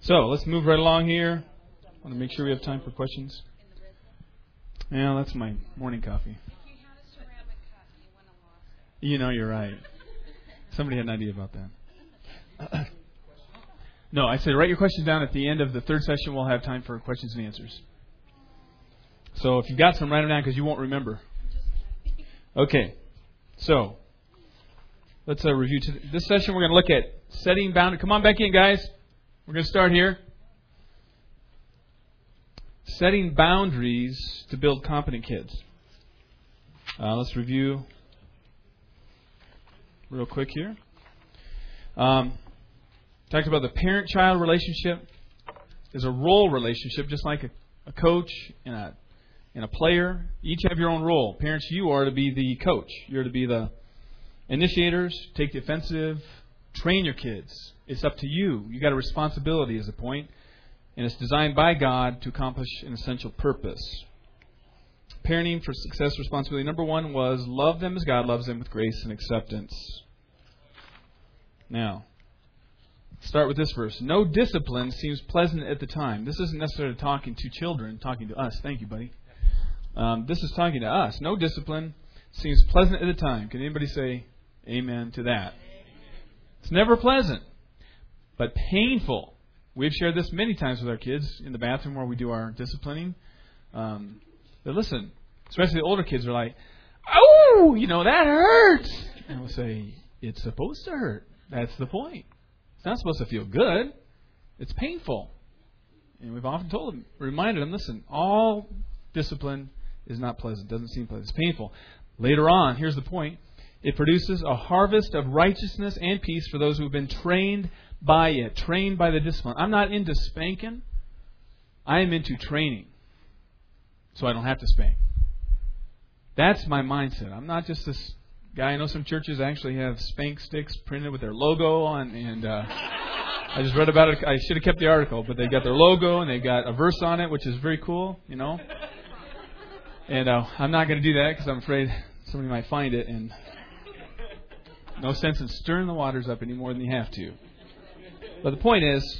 So let's move right along here. I want to make sure we have time for questions. Yeah, that's my morning coffee. You know, you're right. Somebody had an idea about that. No, I said write your questions down. At the end of the third session, we'll have time for questions and answers. So if you've got some, write them down because you won't remember. Okay. So let's review. This session, we're going to look at setting boundaries. Come on back in, guys. We're going to start here. Setting boundaries to build competent kids. Let's review real quick here. Talked about the parent-child relationship is a role relationship, just like a coach and a player. Each have your own role. Parents, you are to be the coach. You're to be the initiators, take the offensive, train your kids. It's up to you. You got a responsibility as a point, and it's designed by God to accomplish an essential purpose. Parenting for success responsibility number 1 was love them as God loves them with grace and acceptance. Now, start with this verse. No discipline seems pleasant at the time. This isn't necessarily talking to children, talking to us. Thank you, buddy. This is talking to us. No discipline seems pleasant at the time. Can anybody say amen to that? It's never pleasant, but painful. We've shared this many times with our kids in the bathroom where we do our disciplining. But listen, especially the older kids are like, oh, that hurts. And we'll say, it's supposed to hurt. That's the point. It's not supposed to feel good. It's painful. And we've often told them, reminded them, listen, all discipline is not pleasant. Doesn't seem pleasant. It's painful. Later on, here's the point. It produces a harvest of righteousness and peace for those who have been trained by it, trained by the discipline. I'm not into spanking. I am into training so I don't have to spank. That's my mindset. I'm not just this guy. I know some churches actually have spank sticks printed with their logo on, and I just read about it. I should have kept the article, but they got their logo and they got a verse on it, which is very cool, And I'm not going to do that because I'm afraid somebody might find it, and no sense in stirring the waters up any more than you have to. But the point is,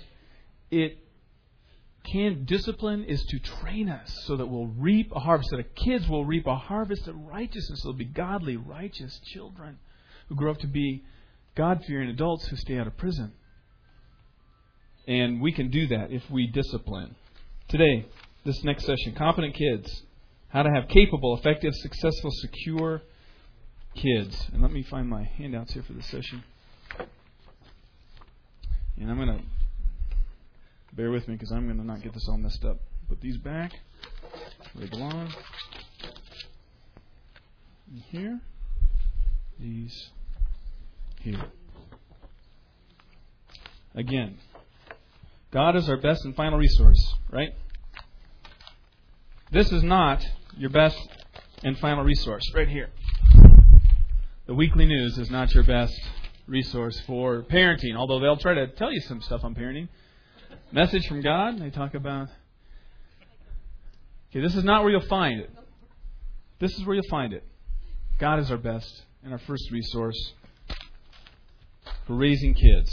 discipline is to train us so that we'll reap a harvest, so that kids will reap a harvest of righteousness. They'll be godly, righteous children who grow up to be God-fearing adults who stay out of prison. And we can do that if we discipline. Today, this next session, competent kids, how to have capable, effective, successful, secure kids. And let me find my handouts here for this session. And I'm going to bear with me because I'm going to not get this all messed up. Put these back where they belong. And here. These here. Again, God is our best and final resource, right? This is not your best and final resource right here. The weekly news is not your best resource for parenting, although they'll try to tell you some stuff on parenting. Message from God, they talk about... Okay, this is not where you'll find it. This is where you'll find it. God is our best and our first resource for raising kids.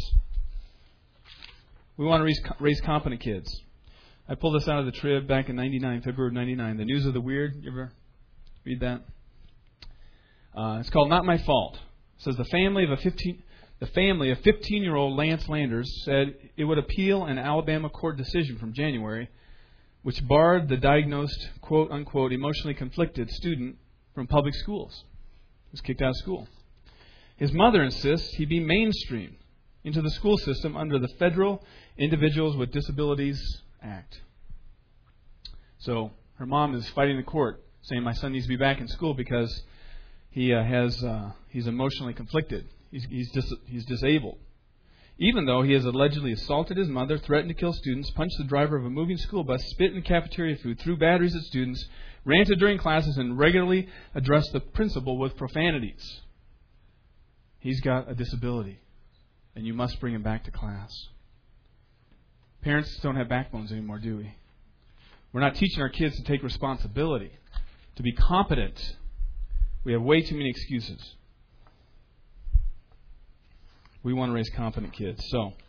We want to raise competent kids. I pulled this out of the Trib back in February of 99. The News of the Weird. You ever read that? It's called Not My Fault. It says the family of 15-year-old Lance Landers said it would appeal an Alabama court decision from January which barred the diagnosed, quote-unquote, emotionally conflicted student from public schools. He was kicked out of school. His mother insists he be mainstreamed into the school system under the Federal Individuals with Disabilities Act. So her mom is fighting the court, saying my son needs to be back in school because he's emotionally conflicted. He's disabled. Even though he has allegedly assaulted his mother, threatened to kill students, punched the driver of a moving school bus, spit in cafeteria food, threw batteries at students, ranted during classes, and regularly addressed the principal with profanities. He's got a disability, and you must bring him back to class. Parents don't have backbones anymore, do we? We're not teaching our kids to take responsibility, to be competent. We have way too many excuses. We want to raise competent kids. So,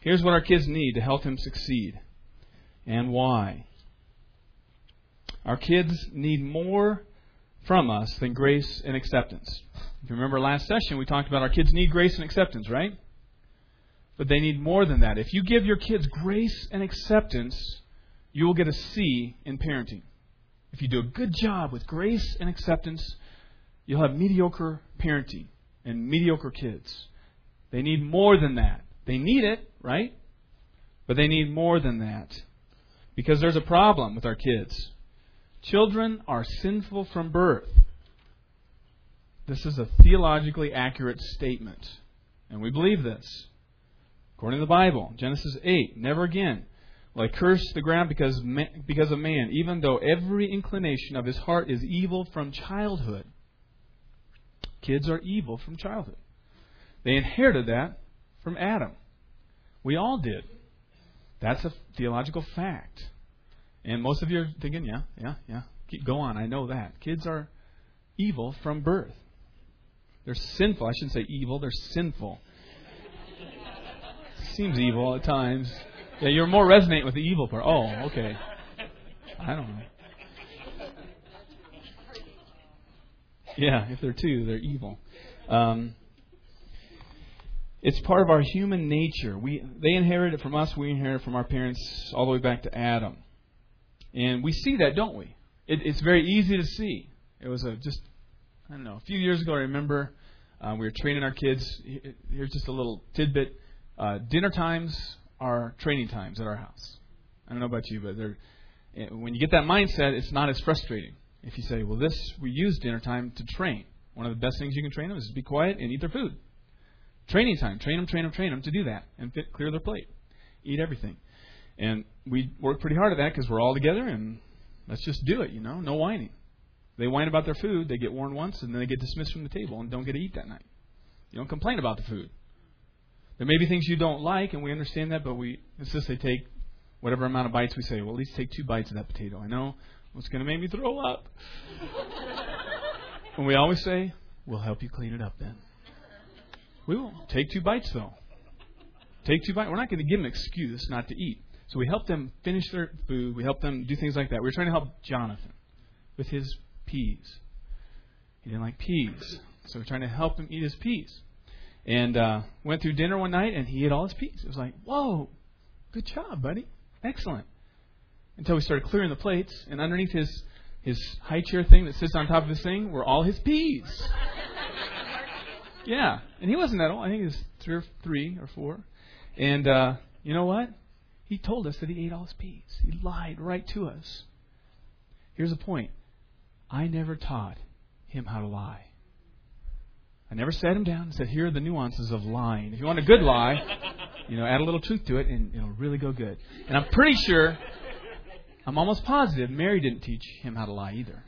Here's what our kids need to help them succeed and why. Our kids need more from us than grace and acceptance. If you remember last session, we talked about our kids need grace and acceptance, right? But they need more than that. If you give your kids grace and acceptance, you will get a C in parenting. If you do a good job with grace and acceptance, you'll have mediocre parenting and mediocre kids. They need more than that. They need it, right? But they need more than that. Because there's a problem with our kids. Children are sinful from birth. This is a theologically accurate statement. And we believe this. According to the Bible, Genesis 8, never again will I curse the ground because of man, even though every inclination of his heart is evil from childhood. Kids are evil from childhood. They inherited that from Adam. We all did. That's a theological fact. And most of you are thinking, yeah. Go on, I know that. Kids are evil from birth. They're sinful. I shouldn't say evil, they're sinful. Seems evil at times. Yeah, you're more resonant with the evil part. Oh, okay. I don't know. Yeah, if they're two, they're evil. It's part of our human nature. They inherit it from us. We inherit it from our parents all the way back to Adam. And we see that, don't we? It's very easy to see. It was a few years ago, I remember we were training our kids. Here's just a little tidbit. Dinner times are training times at our house. I don't know about you, but when you get that mindset, it's not as frustrating. If you say, well, we use dinner time to train. One of the best things you can train them is to be quiet and eat their food. Training time. Train them to do that and clear their plate. Eat everything. And we work pretty hard at that because we're all together and let's just do it, no whining. They whine about their food, they get warned once, and then they get dismissed from the table and don't get to eat that night. You don't complain about the food. There may be things you don't like, and we understand that, but it's just they take whatever amount of bites we say. Well, at least take 2 bites of that potato. I know it's going to make me throw up. And we always say, we'll help you clean it up then. We will. Take 2 bites, though. Take 2 bites. We're not going to give them an excuse not to eat. So we help them finish their food. We help them do things like that. We were trying to help Jonathan with his peas. He didn't like peas. So we're trying to help him eat his peas. And went through dinner one night, and he ate all his peas. It was like, whoa, good job, buddy. Excellent. Until we started clearing the plates, and underneath his high chair thing that sits on top of his thing were all his peas. Yeah. And he wasn't that old. I think he was 3 or 4. And you know what? He told us that he ate all his peas. He lied right to us. Here's the point. I never taught him how to lie. I never sat him down and said, here are the nuances of lying. If you want a good lie, add a little truth to it and it'll really go good. And I'm pretty sure, I'm almost positive, Mary didn't teach him how to lie either.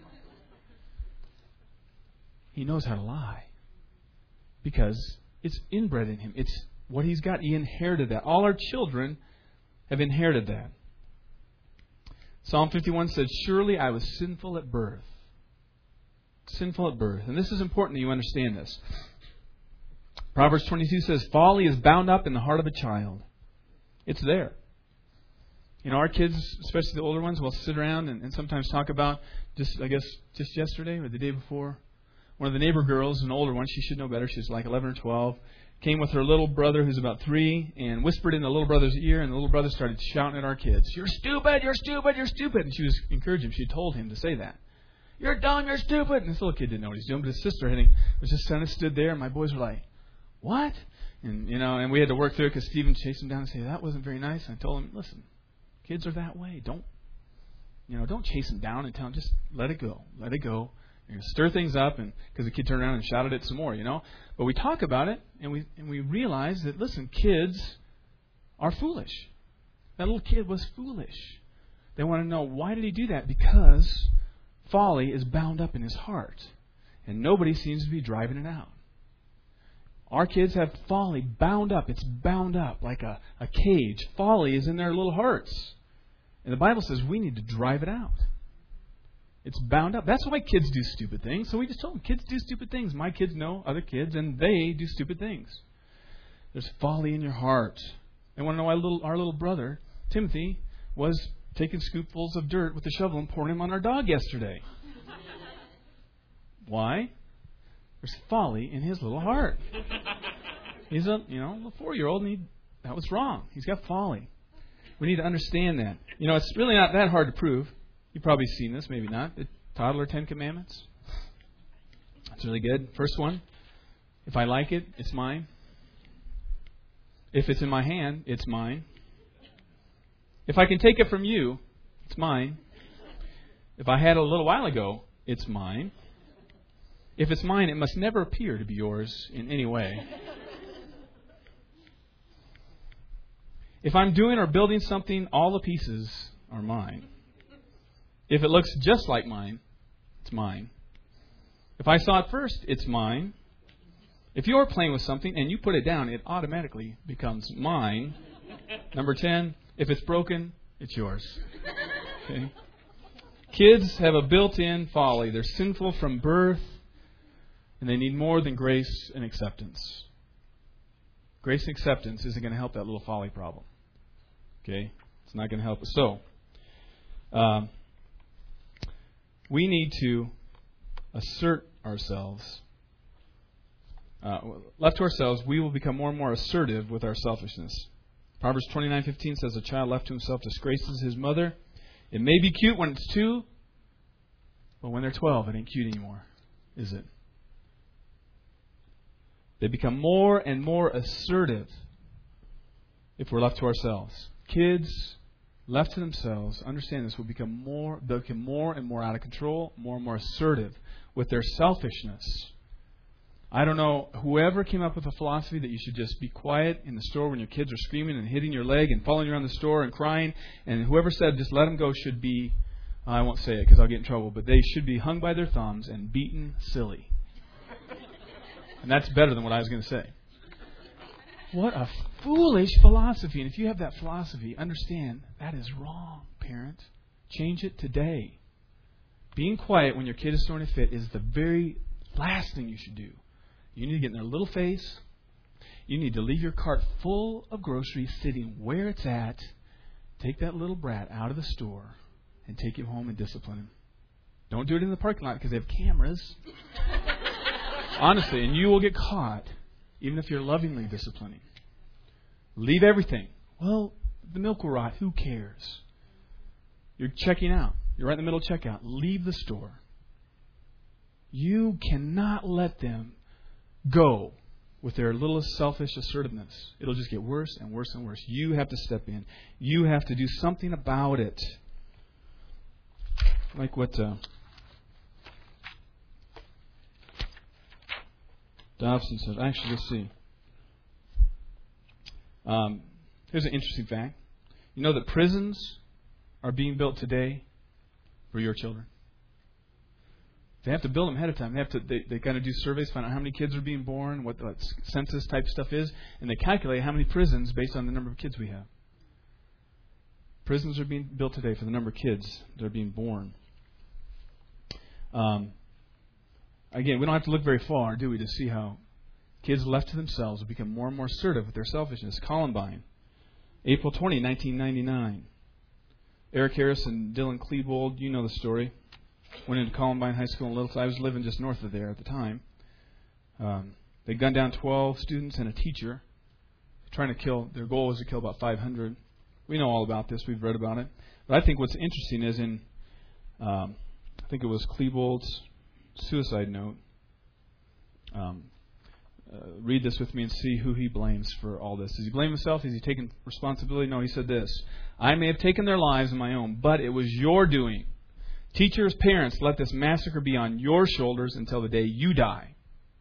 He knows how to lie because it's inbred in him. It's what he's got. He inherited that. All our children have inherited that. Psalm 51 says, surely I was sinful at birth. Sinful at birth. And this is important that you understand this. Proverbs 22 says, folly is bound up in the heart of a child. It's there. Our kids, especially the older ones, will sit around and sometimes talk about, just yesterday or the day before, one of the neighbor girls, an older one, she should know better, she's like 11 or 12, came with her little brother who's about 3 and whispered in the little brother's ear, and the little brother started shouting at our kids, you're stupid, you're stupid, you're stupid. And she was encouraging him. She told him to say that. You're dumb, you're stupid. And this little kid didn't know what he was doing, but his sister was just kind of stood there, and my boys were like, what? And, and we had to work through it because Stephen chased him down and said, that wasn't very nice. And I told him, listen, kids are that way. Don't chase them down and tell them, just let it go. Let it go. You're going to stir things up, and because the kid turned around and shouted it some more, But we talk about it, and we realize that, listen, kids are foolish. That little kid was foolish. They want to know, why did he do that? Because folly is bound up in his heart, and nobody seems to be driving it out. Our kids have folly bound up. It's bound up like a cage. Folly is in their little hearts. And the Bible says we need to drive it out. It's bound up. That's why kids do stupid things. So we just told them, kids do stupid things. My kids know other kids, and they do stupid things. There's folly in your heart. And want to know why our little brother, Timothy, was taking scoopfuls of dirt with a shovel and pouring them on our dog yesterday? Why? There's folly in his little heart. He's a 4-year-old, and that was wrong. He's got folly. We need to understand that. It's really not that hard to prove. You've probably seen this, maybe not. The toddler 10 Commandments. That's really good. First one. If I like it, it's mine. If it's in my hand, it's mine. If I can take it from you, it's mine. If I had it a little while ago, it's mine. If it's mine, it must never appear to be yours in any way. If I'm doing or building something, all the pieces are mine. If it looks just like mine, it's mine. If I saw it first, it's mine. If you're playing with something and you put it down, it automatically becomes mine. Number 10, if it's broken, it's yours. Okay? Kids have a built-in folly. They're sinful from birth, and they need more than grace and acceptance. Grace and acceptance isn't going to help that little folly problem. Okay? It's not going to help us. So, we need to assert ourselves. Left to ourselves, we will become more and more assertive with our selfishness. Proverbs 29:15 says, "A child left to himself disgraces his mother." It may be cute when it's 2, but when they're 12, it ain't cute anymore, is it? They become more and more assertive if we're left to ourselves. Kids left to themselves, understand this, will become more and more out of control, more and more assertive with their selfishness. I don't know, whoever came up with the philosophy that you should just be quiet in the store when your kids are screaming and hitting your leg and following you around the store and crying, and whoever said just let them go should be, I won't say it because I'll get in trouble, but they should be hung by their thumbs and beaten silly. And that's better than what I was going to say. What a foolish philosophy. And if you have that philosophy, understand that is wrong, parent. Change it today. Being quiet when your kid is throwing a fit is the very last thing you should do. You need to get in their little face. You need to leave your cart full of groceries sitting where it's at. Take that little brat out of the store and take him home and discipline him. Don't do it in the parking lot because they have cameras. Honestly, and you will get caught even if you're lovingly disciplining. Leave everything. Well, the milk will rot. Who cares? You're checking out. You're right in the middle of checkout. Leave the store. You cannot let them go with their little selfish assertiveness. It'll just get worse and worse and worse. You have to step in. You have to do something about it. Like what Dobson said. Actually, let's see. Here's an interesting fact. You know that prisons are being built today for your children. They have to build them ahead of time. They kind of do surveys, find out how many kids are being born, what the census type stuff is, and they calculate how many prisons based on the number of kids we have. Prisons are being built today for the number of kids that are being born. Again, we don't have to look very far, do we, to see how kids left to themselves will become more and more assertive with their selfishness. Columbine, April 20, 1999. Eric Harris and Dylan Klebold, you know the story. Went into Columbine High School in Littleton. I was living just north of there at the time. They gunned down 12 students and a teacher, trying to kill. Their goal was to kill about 500. We know all about this. We've read about it. But I think what's interesting is I think it was Klebold's suicide note. Read this with me and see who he blames for all this. Does he blame himself? Is he taking responsibility? No, he said this. I may have taken their lives in my own, but it was your doing. Teachers, parents, let this massacre be on your shoulders until the day you die.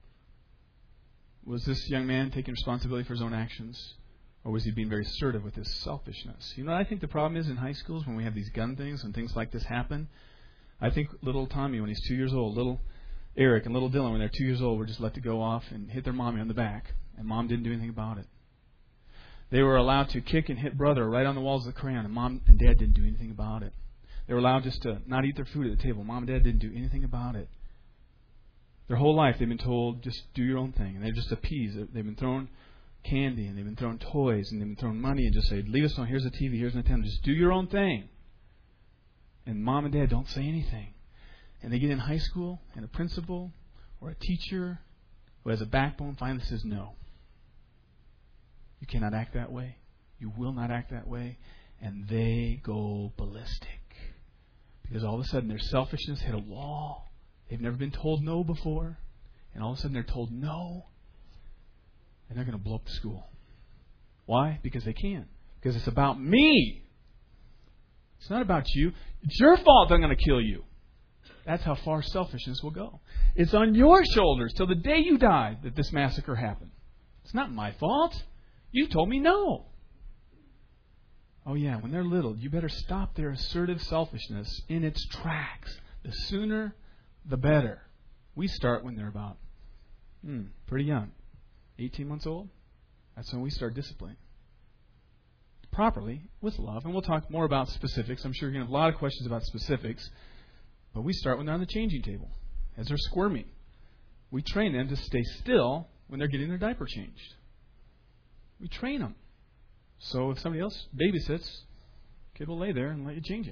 Was this young man taking responsibility for his own actions? Or was he being very assertive with his selfishness? You know what I think the problem is in high schools when we have these gun things and things like this happen? I think little Tommy, when he's 2 years old, little Eric and little Dylan, when they're 2 years old, were just let to go off and hit their mommy on the back. And mom didn't do anything about it. They were allowed to kick and hit brother right on the walls of the crayon, and mom and dad didn't do anything about it. They were allowed just to not eat their food at the table. Mom and dad didn't do anything about it. Their whole life they've been told, just do your own thing. And they're just appeased. They've been thrown candy, and they've been throwing toys, and they've been throwing money, and just say, leave us alone, here's a TV, here's Nintendo, just do your own thing. And mom and dad don't say anything. And they get in high school, and a principal or a teacher who has a backbone finally says, no. You cannot act that way. You will not act that way. And they go ballistic. Because all of a sudden their selfishness hit a wall. They've never been told no before. And all of a sudden they're told no. And they're going to blow up the school. Why? Because they can. Because it's about me. It's not about you. It's your fault I'm going to kill you. That's how far selfishness will go. It's on your shoulders till the day you die that this massacre happened. It's not my fault. You told me no. Oh yeah, when they're little, you better stop their assertive selfishness in its tracks. The sooner, the better. We start when they're about pretty young. 18 months old. That's when we start disciplining. Properly, with love. And we'll talk more about specifics. I'm sure you're going to have a lot of questions about specifics. But we start when they're on the changing table. As they're squirming. We train them to stay still when they're getting their diaper changed. We train them. So if somebody else babysits, kid will lay there and let you change him.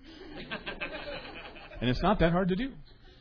And it's not that hard to do.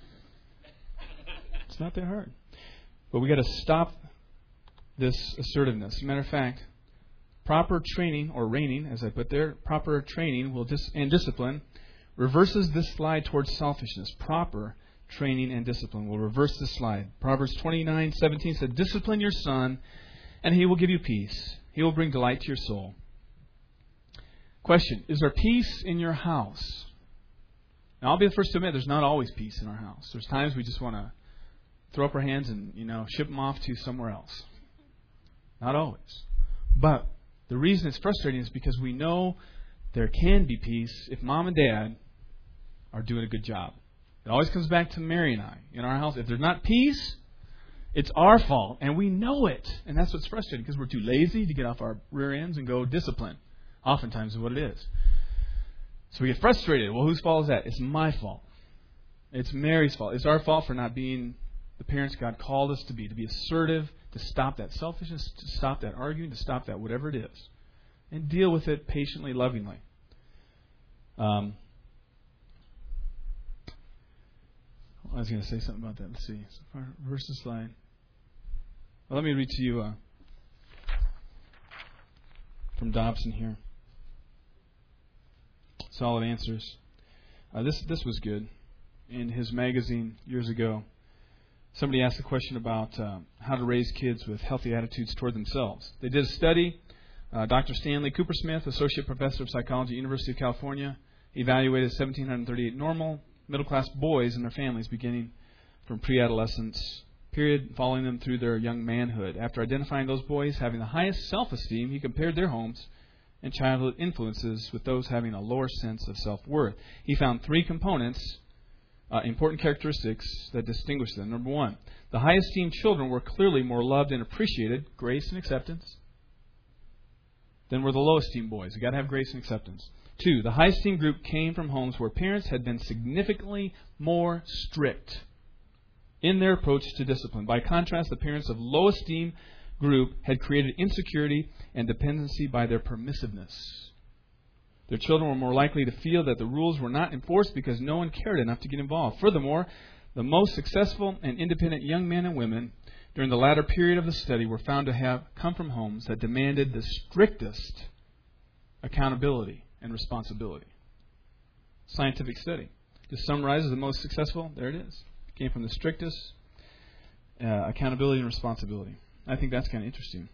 It's not that hard. But we got to stop this assertiveness. As a matter of fact, proper training, or reining, as I put there, proper training and discipline reverses this slide towards selfishness. Proper training and discipline will reverse this slide. Proverbs 29:17 said, discipline your son, and he will give you peace. He will bring delight to your soul. Question, is there peace in your house? Now, I'll be the first to admit there's not always peace in our house. There's times we just want to throw up our hands and, ship them off to somewhere else. Not always. But the reason it's frustrating is because we know there can be peace if mom and dad are doing a good job. It always comes back to Mary and I in our house. If there's not peace, it's our fault, and we know it. And that's what's frustrating, because we're too lazy to get off our rear ends and go discipline. Oftentimes is what it is. So we get frustrated. Well, whose fault is that? It's my fault. It's Mary's fault. It's our fault for not being the parents God called us to be assertive, to stop that selfishness, to stop that arguing, to stop that whatever it is. And deal with it patiently, lovingly. I was going to say something about that. Let's see. So far, verses slide. Well, let me read to you from Dobson here. Solid Answers. This was good. In his magazine years ago, somebody asked a question about how to raise kids with healthy attitudes toward themselves. They did a study. Dr. Stanley Coopersmith, Associate Professor of Psychology, University of California, evaluated 1,738 normal, middle-class boys and their families beginning from pre-adolescence period, following them through their young manhood. After identifying those boys having the highest self-esteem, he compared their homes and childhood influences with those having a lower sense of self-worth. He found three components, important characteristics that distinguish them. Number one, the high-esteemed children were clearly more loved and appreciated, grace and acceptance, than were the low-esteemed boys. You've got to have grace and acceptance. Two, the high-esteemed group came from homes where parents had been significantly more strict in their approach to discipline. By contrast, the parents of low-esteemed group had created insecurity and dependency by their permissiveness. Their children were more likely to feel that the rules were not enforced because no one cared enough to get involved. Furthermore, the most successful and independent young men and women during the latter period of the study were found to have come from homes that demanded the strictest accountability and responsibility. Scientific study. Just summarizes the most successful. There it is. Came from the strictest accountability and responsibility. I think that's kind of interesting.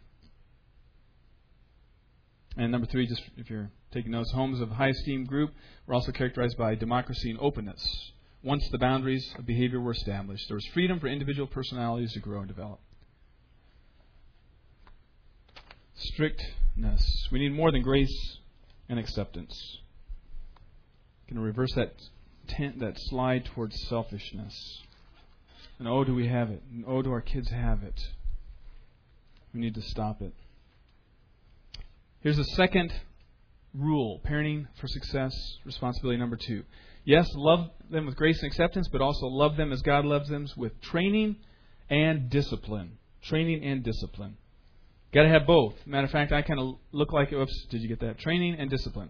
And number three, just if you're taking notes, homes of high esteem group were also characterized by democracy and openness. Once the boundaries of behavior were established, there was freedom for individual personalities to grow and develop. Strictness. We need more than grace and acceptance. Going to reverse that slide towards selfishness. And oh, do we have it? And oh, do our kids have it? We need to stop it. Here's the second rule. Parenting for success, responsibility number 2. Yes, love them with grace and acceptance, but also love them as God loves them with training and discipline. Training and discipline. Got to have both. Matter of fact, I kind of look like, oops, did you get that? Training and discipline.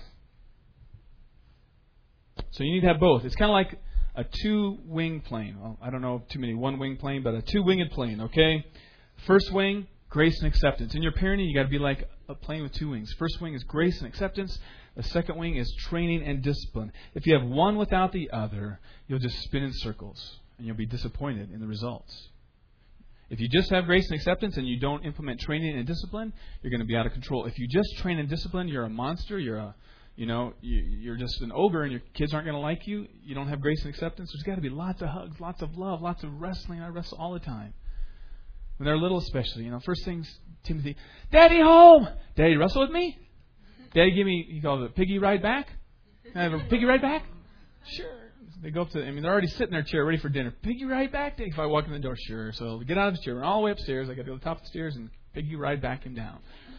So you need to have both. It's kind of like a two-wing plane. Well, I don't know too many one-wing plane, but a two-winged plane, okay? First wing, grace and acceptance. In your parenting, you got to be like a plane with two wings. First wing is grace and acceptance. The second wing is training and discipline. If you have one without the other, you'll just spin in circles, and you'll be disappointed in the results. If you just have grace and acceptance and you don't implement training and discipline, you're going to be out of control. If you just train and discipline, you're a monster. You're just an ogre, and your kids aren't going to like you. You don't have grace and acceptance. There's got to be lots of hugs, lots of love, lots of wrestling. I wrestle all the time. When they're little, especially. First things, Timothy, Daddy home. Daddy, wrestle with me. Daddy, give me, you call it a piggy ride back. Can I have a piggy ride back? Sure. They go up to, they're already sitting in their chair ready for dinner. Piggy ride back? If I walk in the door, sure. So get out of the chair, run all the way upstairs. I got to go to the top of the stairs and piggy ride back him down.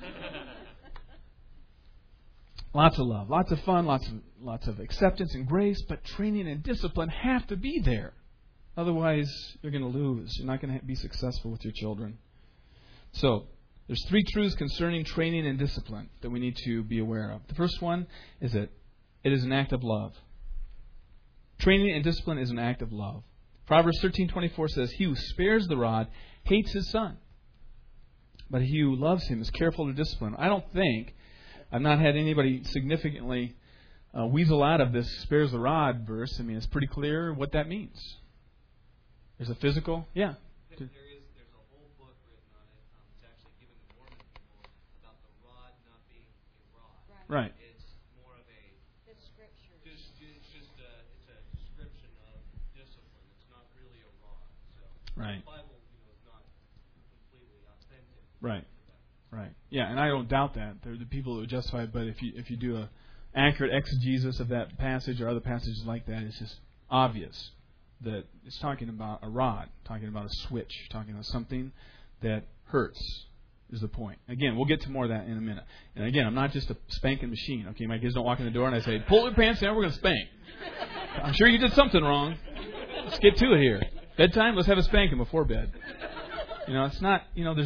Lots of love, lots of fun, lots of acceptance and grace, but training and discipline have to be there. Otherwise, you're going to lose. You're not going to be successful with your children. So, there's three truths concerning training and discipline that we need to be aware of. The first one is that it is an act of love. Training and discipline is an act of love. Proverbs 13:24 says, "He who spares the rod hates his son, but he who loves him is careful to discipline." I've not had anybody significantly weasel out of this spares the rod verse. It's pretty clear what that means. There's a physical, yeah. There's a whole book written on it. It's actually given to Mormon people about the rod not being a rod. Right. It's more of a scripture. It's a description of discipline. It's not really a rod. So right. The Bible, is not completely authentic. Right. Right. Yeah, and I don't doubt that. There are the people who are justified, but if you do a accurate exegesis of that passage or other passages like that, it's just obvious that it's talking about a rod, talking about a switch, talking about something that hurts is the point. Again, we'll get to more of that in a minute. And again, I'm not just a spanking machine. Okay, my kids don't walk in the door and I say, pull your pants down, we're going to spank. I'm sure you did something wrong. Let's get to it here. Bedtime, let's have a spanking before bed. It's not,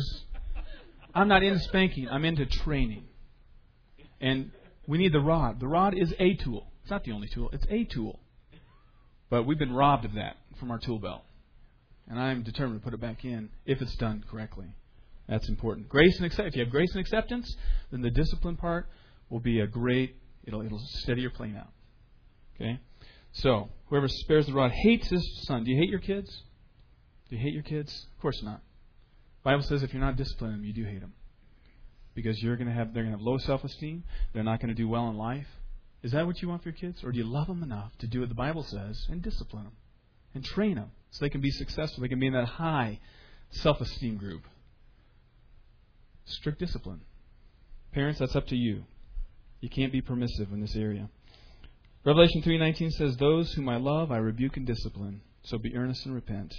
I'm not into spanking. I'm into training. And we need the rod. The rod is a tool. It's not the only tool. It's a tool. But we've been robbed of that from our tool belt. And I'm determined to put it back in if it's done correctly. That's important. Grace and acceptance. If you have grace and acceptance, then the discipline part will be it'll steady your plane out. Okay? So, whoever spares the rod hates his son. Do you hate your kids? Do you hate your kids? Of course not. The Bible says if you're not disciplining them, you do hate them. Because they're going to have low self-esteem. They're not going to do well in life. Is that what you want for your kids? Or do you love them enough to do what the Bible says and discipline them and train them so they can be successful? They can be in that high self-esteem group. Strict discipline. Parents, that's up to you. You can't be permissive in this area. Revelation 3:19 says, "Those whom I love, I rebuke and discipline. So be earnest and repent."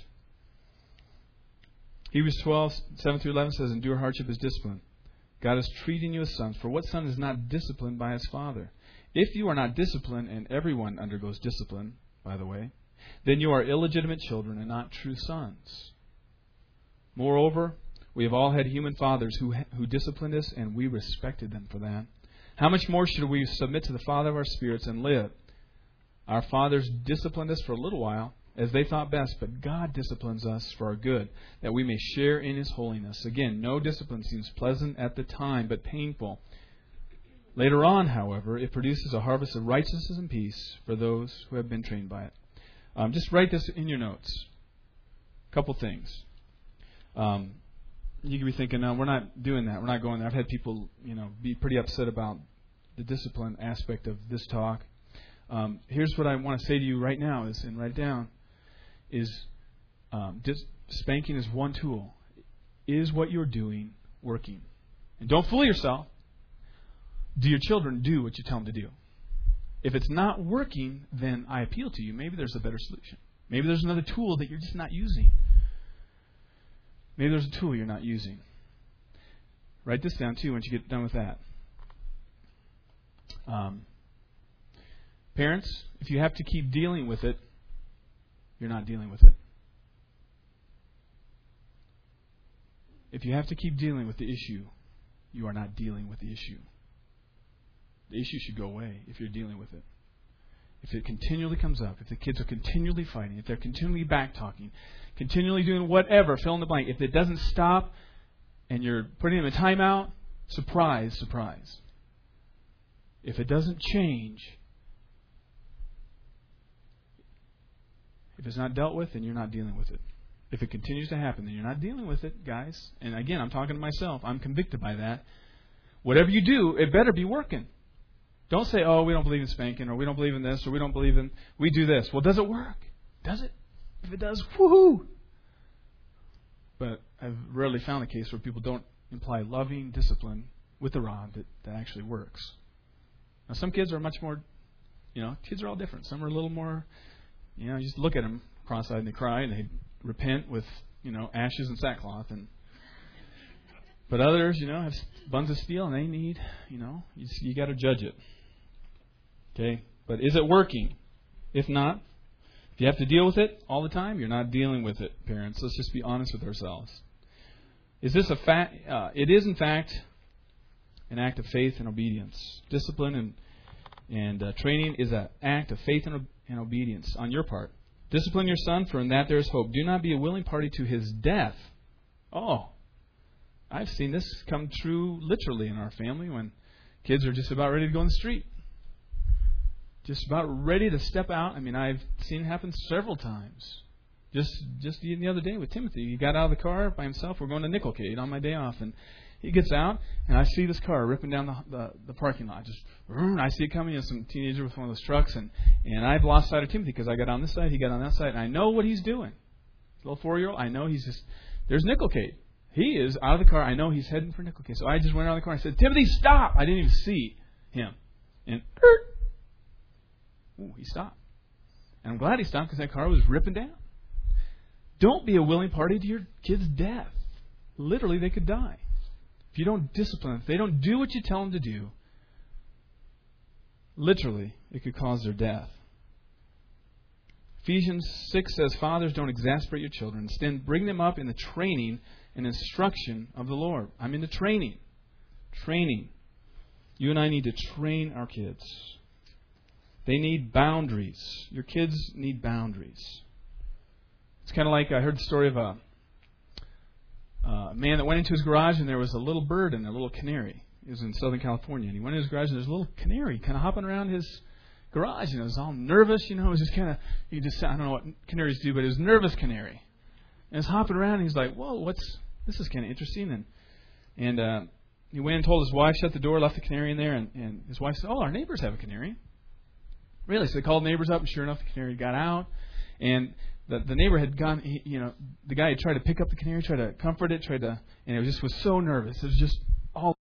Hebrews 12:7-11 says, "Endure hardship as discipline. God is treating you as sons. For what son is not disciplined by his father? If you are not disciplined," and everyone undergoes discipline, by the way, "then you are illegitimate children and not true sons. Moreover, we have all had human fathers who disciplined us, and we respected them for that. How much more should we submit to the Father of our spirits and live? Our fathers disciplined us for a little while, as they thought best, but God disciplines us for our good, that we may share in His holiness." Again, no discipline seems pleasant at the time, but painful. Later on, however, it produces a harvest of righteousness and peace for those who have been trained by it. Just write this in your notes. A couple things. You could be thinking, no, we're not doing that. We're not going there. I've had people, be pretty upset about the discipline aspect of this talk. Here's what I want to say to you right now, and write it down, is spanking is one tool. Is what you're doing working? And don't fool yourself. Do your children do what you tell them to do? If it's not working, then I appeal to you. Maybe there's a better solution. Maybe there's another tool that you're just not using. Maybe there's a tool you're not using. Write this down too once you get done with that. Parents, if you have to keep dealing with it, you're not dealing with it. If you have to keep dealing with the issue, you are not dealing with the issue. The issue should go away if you're dealing with it. If it continually comes up, if the kids are continually fighting, if they're continually back-talking, continually doing whatever, fill in the blank, if it doesn't stop and you're putting them in timeout, surprise, surprise. If it doesn't change, if it's not dealt with, then you're not dealing with it. If it continues to happen, then you're not dealing with it, guys. And again, I'm talking to myself. I'm convicted by that. Whatever you do, it better be working. Don't say, oh, we don't believe in spanking, or we don't believe in this, or we don't believe in, we do this. Well, does it work? Does it? If it does, woohoo! But I've rarely found a case where people don't imply loving discipline with the rod that actually works. Now, some kids are much more, kids are all different. Some are a little more, you just look at them cross-eyed and they cry and they repent with, ashes and sackcloth. But others, have buns of steel and they need, you got to judge it. Okay? But is it working? If not, if you have to deal with it all the time, you're not dealing with it, parents. Let's just be honest with ourselves. Is this a fact? It is, in fact, an act of faith and obedience. Discipline and training is an act of faith and obedience on your part. Discipline your son, for in that there is hope. Do not be a willing party to his death. Oh, I've seen this come true literally in our family when kids are just about ready to go in the street. Just about ready to step out. I've seen it happen several times. Just the other day with Timothy. He got out of the car by himself. We're going to Nickelcade on my day off. And he gets out, and I see this car ripping down the parking lot. I see it coming. It's some teenager with one of those trucks. And I've lost sight of Timothy because I got on this side, he got on that side. And I know what he's doing. Little 4-year-old, I know he's just, there's Nickelcade. He is out of the car. I know he's heading for Nickelcade. So I just went out of the car and I said, Timothy, stop! I didn't even see him. And he stopped. And I'm glad he stopped because that car was ripping down. Don't be a willing party to your kid's death. Literally, they could die. If you don't discipline them, if they don't do what you tell them to do, literally, it could cause their death. Ephesians 6 says, Fathers, don't exasperate your children. Instead, bring them up in the training and instruction of the Lord. I'm into training. Training. You and I need to train our kids. They need boundaries. Your kids need boundaries. It's kind of like I heard the story of a man that went into his garage and there was a little bird and a little canary. He was in Southern California. And he went into his garage and there's a little canary kind of hopping around his garage. It was all nervous, It was just kind of, I don't know what canaries do, but it was a nervous canary. And it's hopping around and he's like, whoa, this is kind of interesting. And he went and told his wife, shut the door, left the canary in there. And his wife said, oh, our neighbors have a canary. Really? So they called the neighbors up and sure enough, the canary got out. And the neighbor had gone, the guy had tried to pick up the canary, tried to comfort it, and it just was so nervous. It was just all